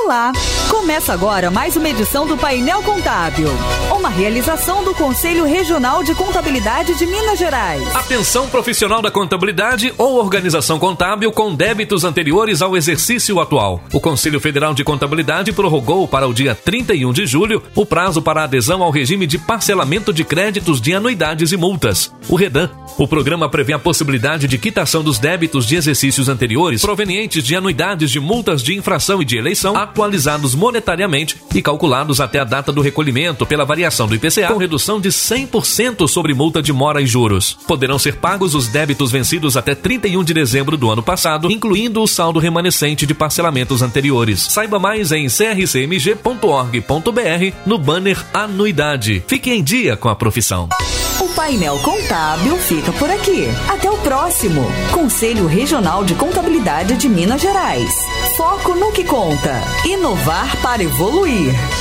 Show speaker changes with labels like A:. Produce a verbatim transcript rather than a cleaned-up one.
A: Olá! Começa agora mais uma edição do Painel Contábil, uma realização do Conselho Regional de Contabilidade de Minas Gerais.
B: Atenção profissional da contabilidade ou organização contábil com débitos anteriores ao exercício atual. O Conselho Federal de Contabilidade prorrogou para o dia trinta e um de julho o prazo para adesão ao regime de parcelamento de créditos de anuidades e multas, o REDAN. O programa prevê a possibilidade de quitação dos débitos de exercícios anteriores provenientes de anuidades de multas de infração e de eleição atualizados monetariamente e calculados até a data do recolhimento pela variação do I P C A com redução de cem por cento sobre multa de mora e juros. Poderão ser pagos os débitos vencidos até trinta e um de dezembro do ano passado, incluindo o saldo remanescente de parcelamentos anteriores. Saiba mais em c r c m g ponto org ponto b r no banner Anuidade. Fique em dia com a profissão.
A: O Painel Contábil fica por aqui. Até o próximo. Conselho Regional de Contabilidade de Minas Gerais. Foco no que conta. Inovar para evoluir.